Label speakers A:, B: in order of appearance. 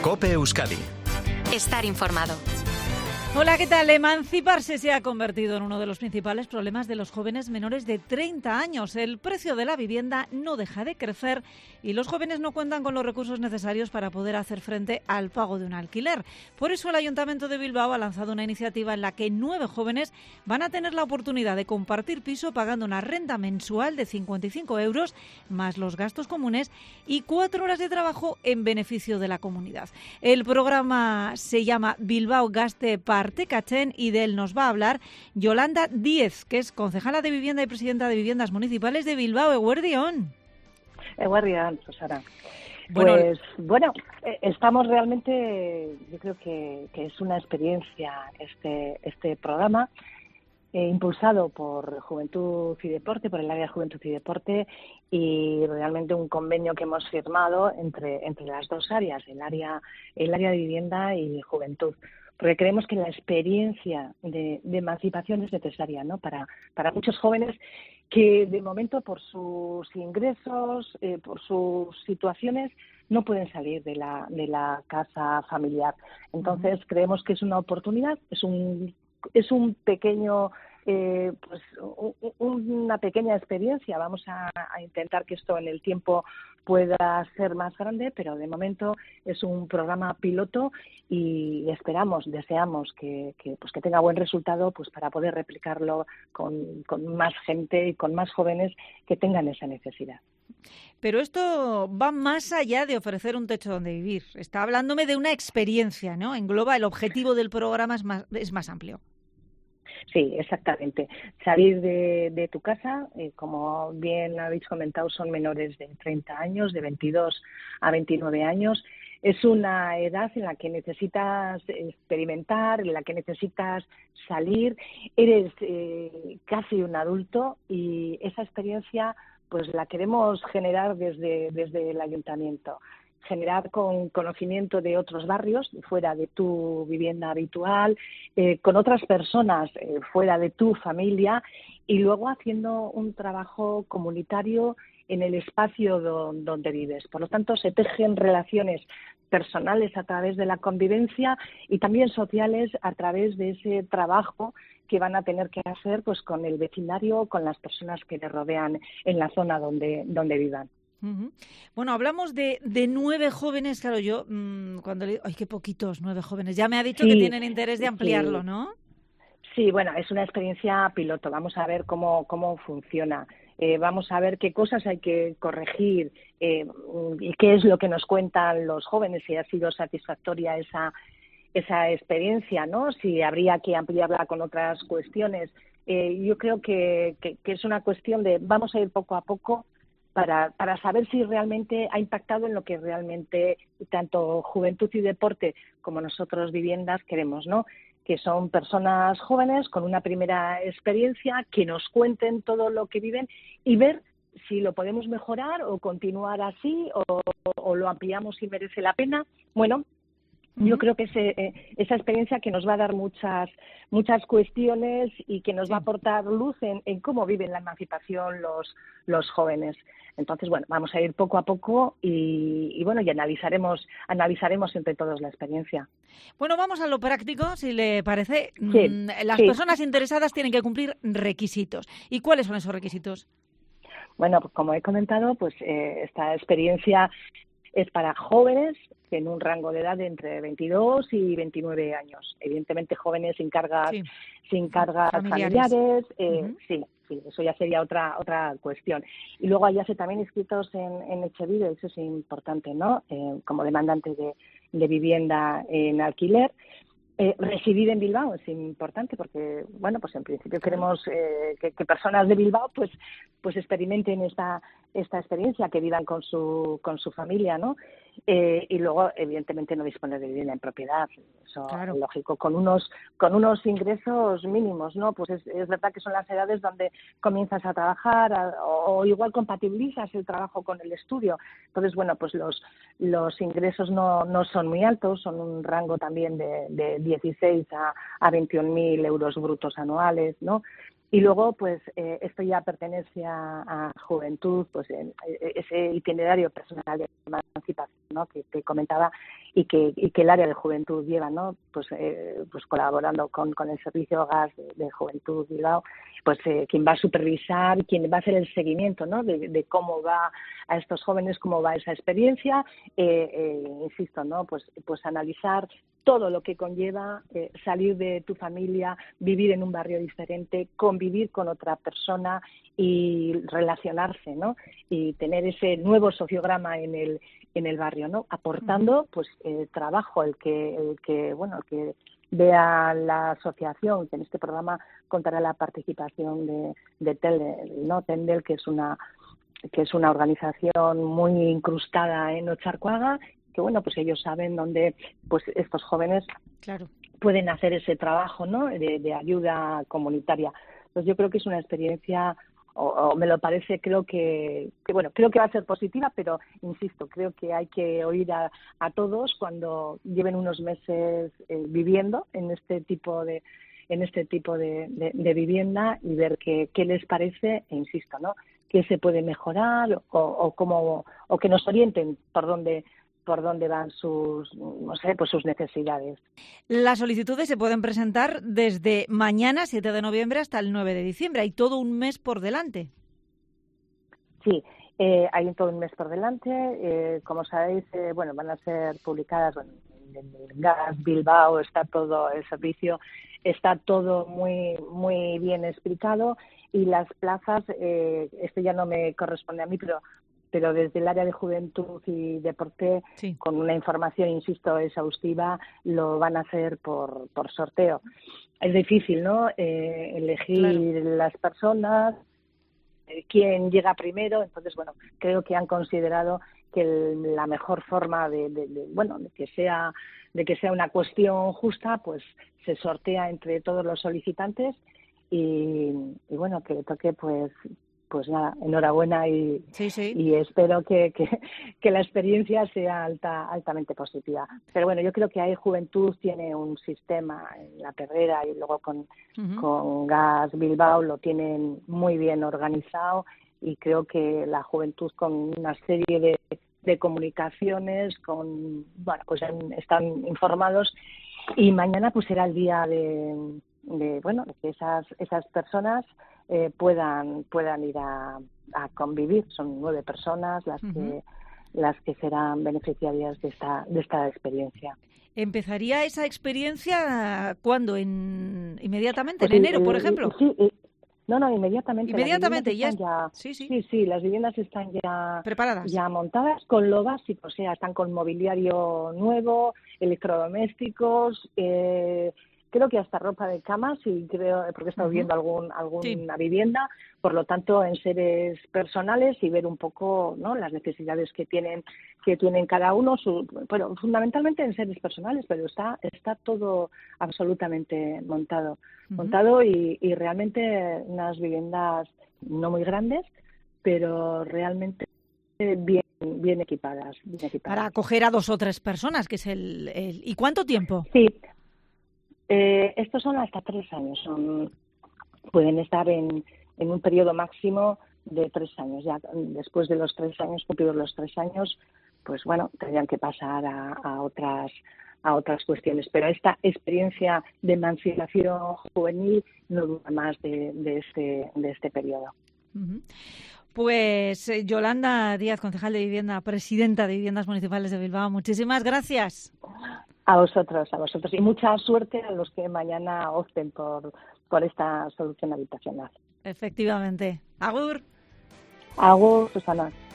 A: COPE Euskadi.
B: Estar informado.
C: Hola, ¿qué tal? Emanciparse se ha convertido en uno de los principales problemas de los jóvenes menores de 30 años. El precio de la vivienda no deja de crecer y los jóvenes no cuentan con los recursos necesarios para poder hacer frente al pago de un alquiler. Por eso el Ayuntamiento de Bilbao ha lanzado una iniciativa en la que 9 jóvenes van a tener la oportunidad de compartir piso pagando una renta mensual de 55 euros más los gastos comunes y 4 horas de trabajo en beneficio de la comunidad. El programa se llama Bilbao Gazte Partekatzen y de él nos va a hablar Yolanda Díez, que es concejala de Vivienda y presidenta de Viviendas Municipales de Bilbao. Eguerdión.
D: Eguerdión, Susana. Pues bueno, estamos realmente, yo creo que es una experiencia este programa impulsado por Juventud y Deporte, por el área de Juventud y Deporte, y realmente un convenio que hemos firmado entre las dos áreas, el área de vivienda y Juventud. Porque creemos que la experiencia de emancipación es necesaria, ¿no? Para muchos jóvenes que de momento por sus ingresos, por sus situaciones, no pueden salir de la casa familiar. Entonces creemos que es una oportunidad, es un pequeño una pequeña experiencia. Vamos a intentar que esto en el tiempo pueda ser más grande, pero de momento es un programa piloto y deseamos que tenga buen resultado, pues para poder replicarlo con más gente y con más jóvenes que tengan esa necesidad.
C: Pero esto va más allá de ofrecer un techo donde vivir. Está hablándome de una experiencia, ¿no? Engloba, el objetivo del programa es más amplio.
D: Sí, exactamente. Salir de tu casa, como bien habéis comentado, son menores de 30 años, de 22 a 29 años. Es una edad en la que necesitas experimentar, en la que necesitas salir. Eres casi un adulto y esa experiencia pues la queremos generar desde el ayuntamiento. Generar con conocimiento de otros barrios, fuera de tu vivienda habitual, con otras personas fuera de tu familia y luego haciendo un trabajo comunitario en el espacio donde vives. Por lo tanto, se tejen relaciones personales a través de la convivencia y también sociales a través de ese trabajo que van a tener que hacer pues con el vecindario, con las personas que le rodean en la zona donde vivan.
C: Uh-huh. Bueno, hablamos de 9 jóvenes, claro, yo cuando le digo, ¡ay, qué poquitos! 9 jóvenes, ya me ha dicho que tienen interés de ampliarlo,
D: sí.
C: ¿no?
D: Sí, bueno, es una experiencia piloto, vamos a ver cómo funciona, vamos a ver qué cosas hay que corregir y qué es lo que nos cuentan los jóvenes, si ha sido satisfactoria esa experiencia, ¿no? Si habría que ampliarla con otras cuestiones. Yo creo que es una cuestión de vamos a ir poco a poco, para saber si realmente ha impactado en lo que realmente tanto Juventud y Deporte como nosotros Viviendas queremos, ¿no? Que son personas jóvenes con una primera experiencia, que nos cuenten todo lo que viven y ver si lo podemos mejorar o continuar así o lo ampliamos si merece la pena. Bueno, yo creo que esa experiencia que nos va a dar muchas cuestiones y que nos va a aportar luz en cómo viven la emancipación los jóvenes. Entonces, bueno, vamos a ir poco a poco y bueno, y analizaremos entre todos la experiencia.
C: Bueno, vamos a lo práctico, si le parece.
D: Sí,
C: las personas interesadas tienen que cumplir requisitos. ¿Y cuáles son esos requisitos?
D: Bueno, pues como he comentado, pues esta experiencia es para jóvenes en un rango de edad de entre 22 y 29 años. Evidentemente jóvenes sin cargas familiares. Sí, eso ya sería otra cuestión. Y luego hay también inscritos en Etxebide, eso es importante, ¿no? Como demandantes de vivienda en alquiler. Residir en Bilbao es importante porque, bueno, pues en principio queremos que personas de Bilbao pues experimenten esta experiencia, que vivan con su familia, ¿no? Y luego, evidentemente, no disponer de vivienda en propiedad, eso
C: claro.
D: Es lógico, con unos ingresos mínimos, ¿no? Pues es verdad que son las edades donde comienzas a trabajar o igual compatibilizas el trabajo con el estudio. Entonces, bueno, pues los ingresos no son muy altos, son un rango también de 16 a 21.000 euros brutos anuales, ¿no? Y luego, pues, esto ya pertenece a Juventud, pues ese itinerario personal de emancipación, ¿no? que comentaba, y que el área de juventud lleva, ¿no? Pues colaborando con el servicio GAS de Juventud Bilbao, pues quien va a supervisar, quien va a hacer el seguimiento, ¿no? De cómo va a estos jóvenes, cómo va esa experiencia, insisto, ¿no? Pues analizar todo lo que conlleva salir de tu familia, vivir en un barrio diferente, convivir con otra persona y relacionarse, ¿no? Y tener ese nuevo sociograma en el barrio, ¿no? Aportando pues trabajo, el que vea la asociación, que en este programa contará la participación de Tendel, ¿no? Tendel, que es una organización muy incrustada en Otxarkoaga, que bueno, pues ellos saben dónde pues estos jóvenes pueden hacer ese trabajo, ¿no? de ayuda comunitaria. Pues yo creo que es una experiencia, o me lo parece, creo que va a ser positiva, pero insisto, creo que hay que oír a todos cuando lleven unos meses viviendo en este tipo de vivienda y ver qué les parece, e insisto, ¿no? Qué se puede mejorar o que nos orienten por dónde van sus necesidades.
C: Las solicitudes se pueden presentar desde mañana, 7 de noviembre, hasta el 9 de diciembre. Hay todo un mes por delante.
D: Sí, hay todo un mes por delante. Como sabéis, van a ser publicadas en el GAS Bilbao, está todo el servicio, está todo muy, muy bien explicado, y las plazas, esto ya no me corresponde a mí, pero desde el área de juventud y deporte, sí, con una información, insisto, exhaustiva, lo van a hacer por sorteo. Es difícil, ¿no? Elegir las personas, quién llega primero. Entonces, creo que han considerado que la mejor forma de que sea una cuestión justa, pues se sortea entre todos los solicitantes y que le toque pues nada, enhorabuena y espero que la experiencia sea altamente positiva. Pero yo creo que ahí Juventud tiene un sistema en la Perrera y luego con GAS Bilbao lo tienen muy bien organizado, y creo que la Juventud, con una serie de comunicaciones, están informados, y mañana pues será el día de que esas personas puedan ir a convivir. Son 9 personas las que serán beneficiarias de esta experiencia.
C: ¿Empezaría esa experiencia cuándo? ¿Inmediatamente? ¿En enero, por ejemplo?
D: Sí, inmediatamente.
C: Inmediatamente, ya.
D: Sí, las viviendas están ya
C: preparadas,
D: ya montadas con lo básico, o sea, están con mobiliario nuevo, electrodomésticos, creo que hasta ropa de cama, sí, creo, porque he estado viendo alguna vivienda, por lo tanto, enseres personales, y ver un poco, ¿no?, las necesidades que tienen cada uno, fundamentalmente enseres personales, pero está todo absolutamente montado y realmente unas viviendas no muy grandes, pero realmente bien equipadas.
C: Para acoger a 2 o 3 personas, que es ¿Y cuánto tiempo?
D: Sí. Estos son hasta 3 años. Pueden estar en un periodo máximo de 3 años. Ya después de los 3 años, cumplidos los 3 años, pues tendrían que pasar a otras cuestiones. Pero esta experiencia de emancipación juvenil no dura más de este periodo.
C: Pues Yolanda Díaz, concejal de Vivienda, presidenta de Viviendas Municipales de Bilbao, muchísimas gracias.
D: A vosotros. Y mucha suerte a los que mañana opten por esta solución habitacional.
C: Efectivamente. Agur.
D: Agur, Susana.